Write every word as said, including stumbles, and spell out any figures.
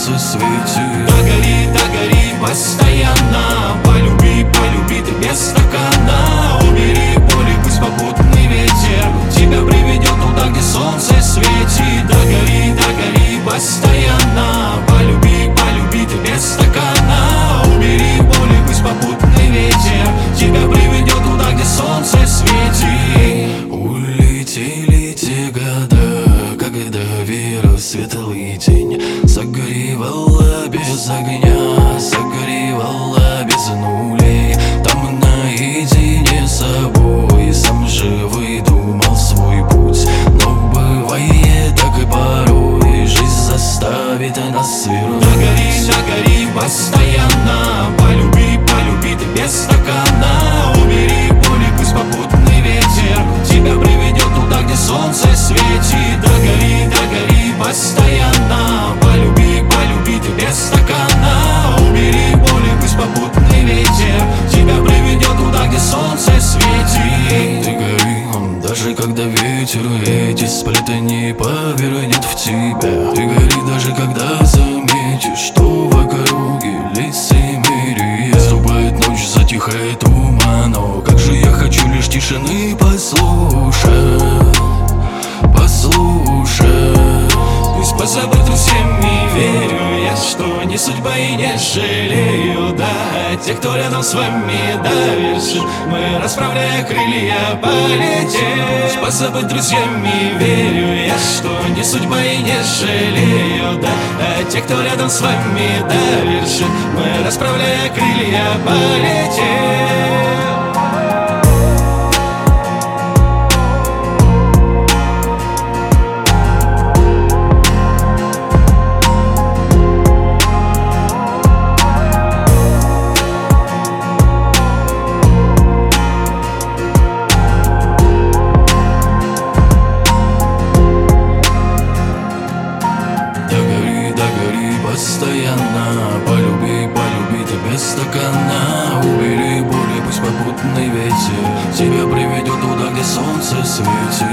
солнце светит. Догори, догори постоянно, полюби, полюби ты без стакана. Убери боли, пусть попутный ветер тебя приведет туда, где солнце светит. Догори, догори постоянно, полюби, полюби ты без стакана. Убери боли, пусть попутный ветер тебя приведет туда, где солнце светит. Улетели те года, когда вера в светлый день согревала без огня, согревала без нулей. Там наедине с собой сам же выдумал свой путь. Но бывает так и порой, жизнь заставит нас свернуть. Догори, догори постоянно, полюби, полюби ты без стакана. Убери боли, пусть попутный ветер тебя приведет туда, где солнце светит. Догори, догори постоянно, полюби, полюби ты без стакана. Убери боли, пусть попутный ветер тебя приведет туда, где солнце светит. Ты гори, даже когда ветер эти сплетни повернет в тебя. Ты гори, даже когда заметишь, что в округе лицемерие. Наступает ночь, затихает туман, но как же я хочу лишь тишины послушать, послушать. Пусть позабыт всеми, верю я, что не судьба и не жалею, да. Те, кто рядом с вами давишь, мы, расправляя крылья, полетим. Пусть позабыт друзьями, верю я, что не судьба и не жалею, да. А те, кто рядом с вами давишь, мы, расправляя крылья, полетим. Постоянно полюби, полюби ты без стакана. Убери боли, пусть попутный ветер тебя приведет туда, где солнце светит.